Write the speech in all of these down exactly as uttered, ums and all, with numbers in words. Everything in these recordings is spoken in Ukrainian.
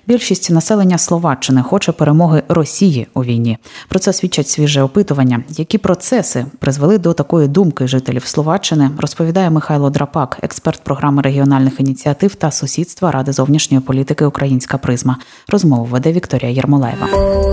Більшість населення Словаччини хоче перемоги Росії у війні. Про це свідчать свіже опитування. Які процеси призвели до такої думки жителів Словаччини, розповідає Михайло Драпак, експерт програми регіональних ініціатив та сусідства Ради зовнішньої політики «Українська призма». Розмову веде Вікторія Єрмолаєва.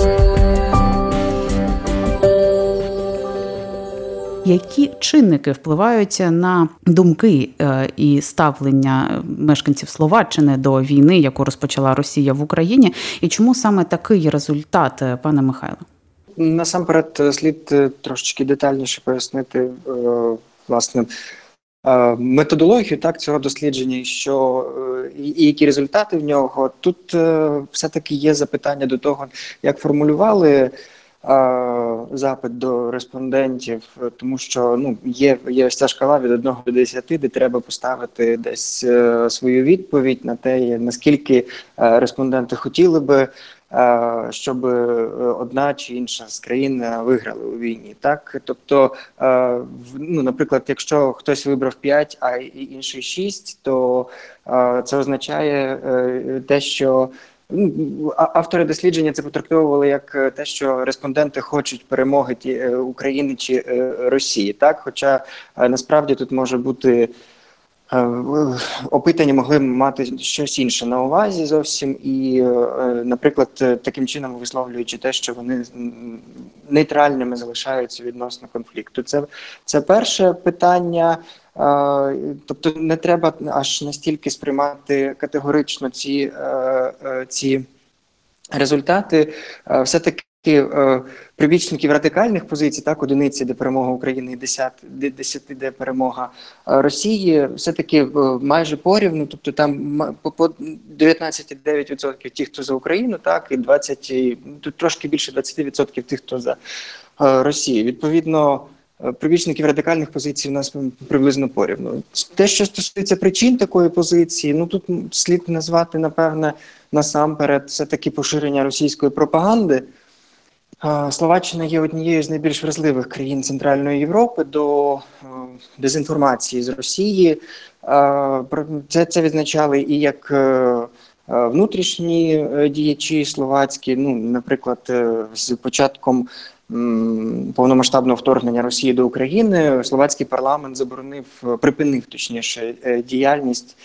Які чинники впливають на думки і ставлення мешканців Словаччини до війни, яку розпочала Росія в Україні, і чому саме такий результат, пане Михайло? Насамперед слід трошечки детальніше пояснити, власне, методологію так, цього дослідження, що, і які результати в нього. Тут все-таки є запитання до того, як формулювали запит до респондентів, тому що ну, є, є ось ця шкала від одного до десяти, де треба поставити десь е, свою відповідь на те, наскільки е, респонденти хотіли би, е, щоб одна чи інша з країн виграли у війні. Так? Тобто, е, ну, наприклад, якщо хтось вибрав п'ять, а інший шість, то е, це означає е, те, що автори дослідження це потрактовували як те, що респонденти хочуть перемоги України чи Росії. Так? Хоча насправді тут може бути опитані могли мати щось інше на увазі зовсім і, наприклад, таким чином висловлюючи те, що вони нейтральними залишаються відносно конфлікту. Це, це перше питання. Тобто не треба аж настільки сприймати категорично ці, ці результати. Все-таки прибічників радикальних позицій, так, одиниці, де перемога України, і десяти, де перемога Росії, все-таки майже порівну, тобто там по дев'ятнадцять цілих дев'ять десятих відсотка ті, хто за Україну, так, і двадцять, тут трошки більше двадцять відсотків тих, хто за Росію. Відповідно, прибічників радикальних позицій у нас приблизно порівну. Те, що стосується причин такої позиції, ну тут слід назвати, напевне, насамперед, все-таки поширення російської пропаганди. Словаччина є однією з найбільш вразливих країн Центральної Європи до дезінформації з Росії. Це, це відзначали і як внутрішні діячі словацькі, ну, наприклад, з початком повномасштабного вторгнення Росії до України словацький парламент заборонив, припинив, точніше, діяльність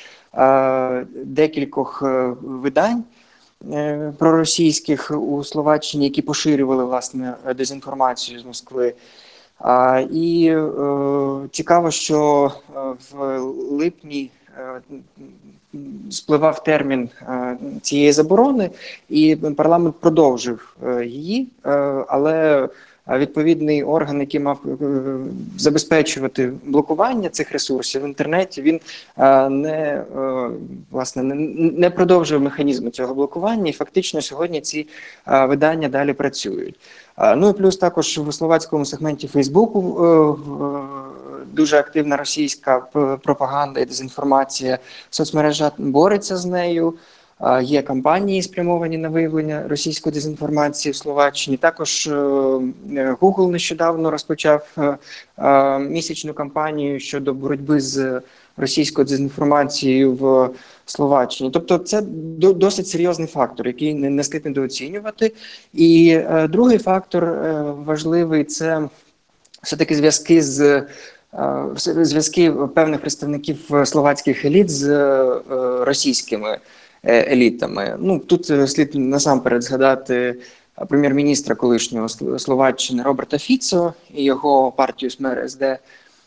декількох видань проросійських у Словаччині, які поширювали, власне, дезінформацію з Москви. А, і е, цікаво, що в липні е, спливав термін е, цієї заборони, і парламент продовжив е, її, е, але відповідний орган, який мав е, забезпечувати блокування цих ресурсів в інтернеті, він е, не, е, власне, не, не продовжив механізми цього блокування, і фактично сьогодні ці е, видання далі працюють. Е, ну і плюс також в словацькому сегменті Фейсбуку е, дуже активна російська пропаганда і дезінформація. Соцмережа бореться з нею. Є кампанії, спрямовані на виявлення російської дезінформації в Словаччині. Також Google нещодавно розпочав місячну кампанію щодо боротьби з російською дезінформацією в Словаччині. Тобто це досить серйозний фактор, який не слід недооцінювати. І другий фактор важливий – це все-таки зв'язки з зв'язки певних представників словацьких еліт з російськими елітами. Ну, тут слід насамперед згадати прем'єр-міністра колишнього Словаччини Роберта Фіцо і його партію СМЕР-ес де.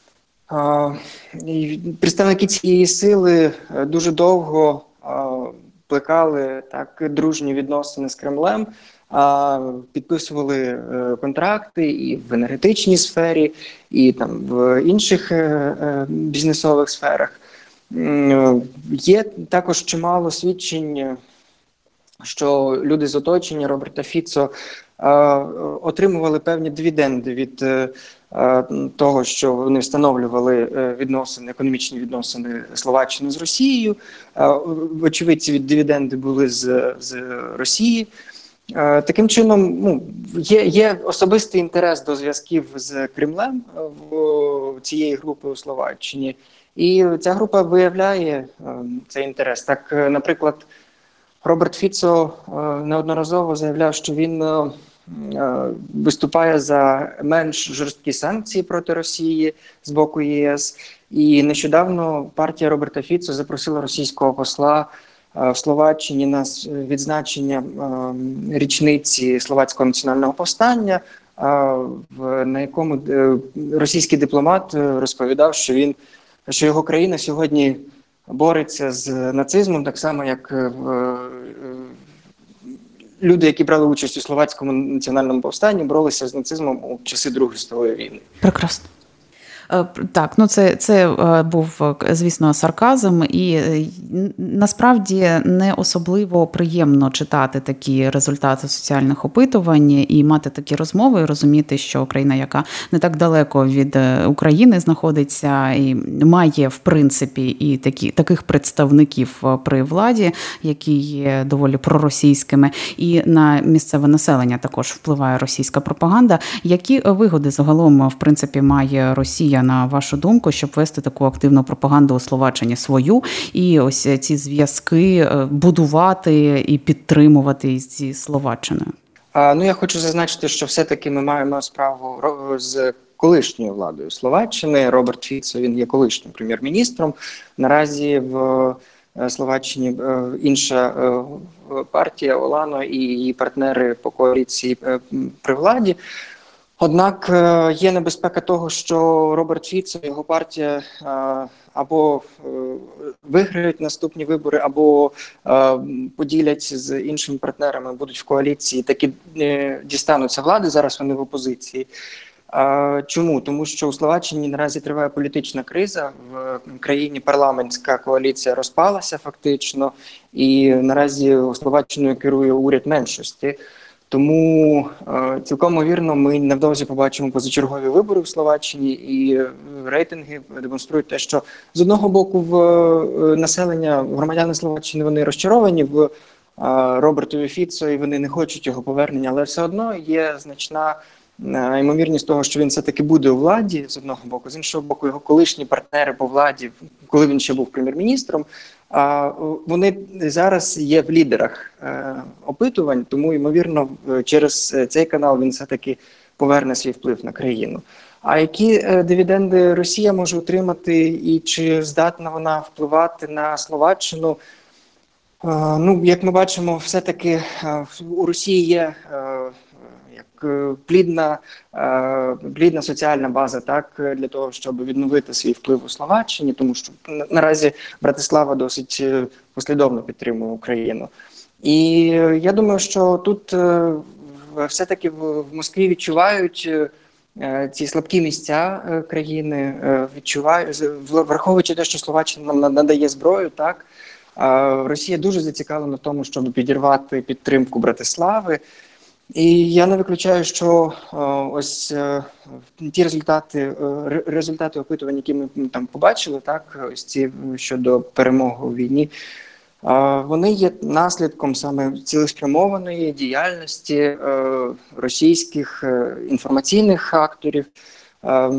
Представники цієї сили дуже довго плекали так дружні відносини з Кремлем, підписували контракти і в енергетичній сфері, і там в інших бізнесових сферах. Є також чимало свідчень, що люди з оточення Роберта Фіцо отримували певні дивіденди від того, що вони встановлювали відносини, економічні відносини Словаччини з Росією. Вочевидь, ці дивіденди були з, з Росії. Таким чином, ну, є, є особистий інтерес до зв'язків з Кремлем в цієї групи у Словаччині. І ця група виявляє цей інтерес. Так, наприклад, Роберт Фіцо неодноразово заявляв, що він виступає за менш жорсткі санкції проти Росії з боку ЄС. І нещодавно партія Роберта Фіцо запросила російського посла в Словаччині на відзначення річниці Словацького національного повстання, на якому російський дипломат розповідав, що він, що його країна сьогодні бореться з нацизмом, так само як люди, які брали участь у Словацькому національному повстанні, боролися з нацизмом у часи Другої світової війни. Прекрасно. Так, ну це, це був, звісно, сарказм, і насправді не особливо приємно читати такі результати соціальних опитувань і мати такі розмови, і розуміти, що Україна, яка не так далеко від України знаходиться і має, в принципі, і такі, таких представників при владі, які є доволі проросійськими, і на місцеве населення також впливає російська пропаганда. Які вигоди загалом, в принципі, має Росія, на вашу думку, щоб вести таку активну пропаганду у Словаччині свою, і ось ці зв'язки будувати і підтримувати зі Словаччиною? А, ну, я хочу зазначити, що все-таки ми маємо справу з колишньою владою Словаччини. Роберт Фіцо, він є колишнім прем'єр-міністром. Наразі в Словаччині інша партія Олано і її партнери по коаліції при владі. Однак є небезпека того, що Роберт Фіцо і його партія або виграють наступні вибори, або поділяться з іншими партнерами, будуть в коаліції, таки дістануться влади, зараз вони в опозиції. Чому? Тому що у Словаччині наразі триває політична криза, в країні парламентська коаліція розпалася фактично, і наразі Словаччиною керує уряд меншості. Тому е, цілком ймовірно ми невдовзі побачимо позачергові вибори в Словаччині, і рейтинги демонструють те, що з одного боку в е, населення, громадяни Словаччини, вони розчаровані в е, Робертові Фіцо, і вони не хочуть його повернення, але все одно є значна е, ймовірність того, що він все-таки буде у владі, з одного боку, з іншого боку, його колишні партнери по владі, коли він ще був прем'єр-міністром, А вони зараз є в лідерах е, опитувань, тому, ймовірно, через цей канал він все-таки поверне свій вплив на країну. А які е, дивіденди Росія може отримати і чи здатна вона впливати на Словаччину? Е, ну, як ми бачимо, все-таки е, у Росії є е, плідна, плідна соціальна база, так, для того, щоб відновити свій вплив у Словаччині, тому що наразі Братислава досить послідовно підтримує Україну. І я думаю, що тут все-таки в Москві відчувають ці слабкі місця країни, відчувають, враховуючи те, що Словаччина нам надає зброю, так, Росія дуже зацікавлена в тому, щоб підірвати підтримку Братислави. І я не виключаю, що о, ось о, ті результати, о, результати опитувань, які ми там побачили, так, ось ці щодо перемоги у війні, о, вони є наслідком саме цілеспрямованої діяльності о, російських о, інформаційних акторів. О,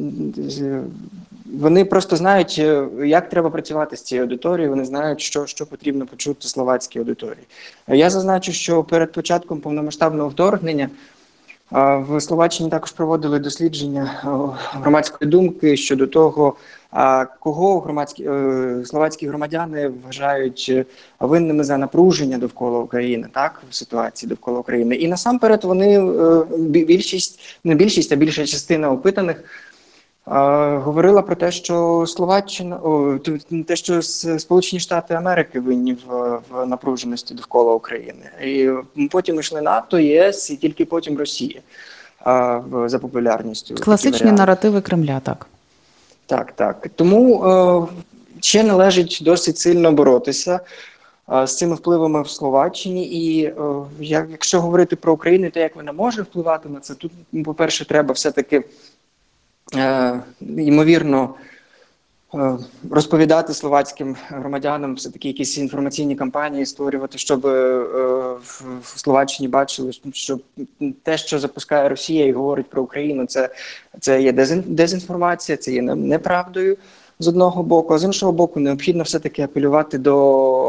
Вони просто знають, як треба працювати з цією аудиторією, вони знають, що, що потрібно почути словацькій аудиторії. Я зазначу, що перед початком повномасштабного вторгнення в Словаччині також проводили дослідження громадської думки щодо того, кого громадські, словацькі громадяни вважають винними за напруження довкола України, так, в ситуації довкола України. І насамперед вони, більшість, не більшість, а більша частина опитаних, говорила про те, що Словаччина, о, те, що Сполучені Штати Америки винні в, в напруженості довкола України. І потім йшли НАТО, ЄС і тільки потім Росія а, за популярністю. Класичні наративи Кремля, так. Так, так. Тому о, ще належить досить сильно боротися а, з цими впливами в Словаччині. І о, як, якщо говорити про Україну, то як вона може впливати на це, тут, по-перше, треба все-таки Е, ймовірно, е, розповідати словацьким громадянам, все-таки якісь інформаційні кампанії створювати, щоб е, в, в Словаччині бачили, що те, що запускає Росія і говорить про Україну, це, це є дезінформація, це є неправдою з одного боку, а з іншого боку необхідно все-таки апелювати до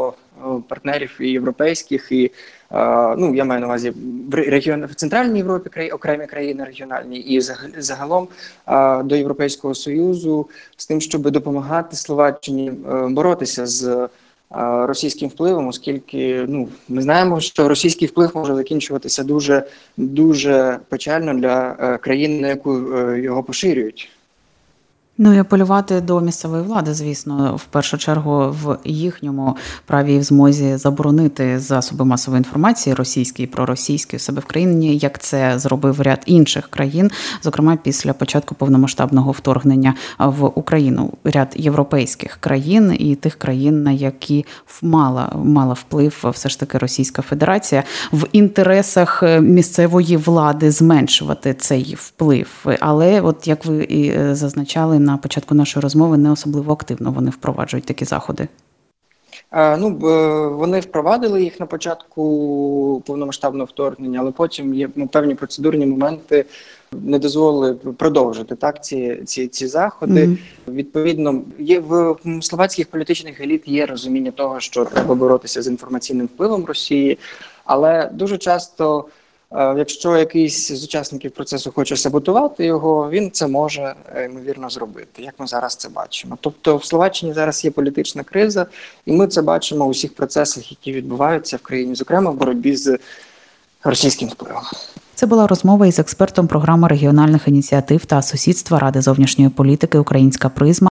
партнерів і європейських, і ну я маю на увазі в регіон в Центральній Європі, краї, окремі країни регіональні, і загалом до Європейського Союзу з тим, щоб допомагати Словаччині боротися з російським впливом, оскільки ну ми знаємо, що російський вплив може закінчуватися дуже дуже печально для країни, на яку його поширюють. Ну і апелювати до місцевої влади, звісно, в першу чергу в їхньому праві і в змозі заборонити засоби масової інформації російські і проросійські у себе в країні, як це зробив ряд інших країн, зокрема після початку повномасштабного вторгнення в Україну. Ряд європейських країн і тих країн, на які мала, мала вплив все ж таки Російська Федерація, в інтересах місцевої влади зменшувати цей вплив. Але от як ви і зазначали на початку нашої розмови, не особливо активно вони впроваджують такі заходи. Ну, вони впровадили їх на початку повномасштабного вторгнення, але потім є ну, певні процедурні моменти, не дозволили продовжити так ці, ці, ці заходи. Mm-hmm. Відповідно, є в словацьких політичних еліт є розуміння того, що треба боротися з інформаційним впливом Росії, але дуже часто якщо якийсь з учасників процесу хоче саботувати його, він це може, ймовірно, зробити, як ми зараз це бачимо. Тобто в Словаччині зараз є політична криза, і ми це бачимо у всіх процесах, які відбуваються в країні, зокрема в боротьбі з російським впливом. Це була розмова із експертом програми регіональних ініціатив та сусідства Ради зовнішньої політики «Українська призма»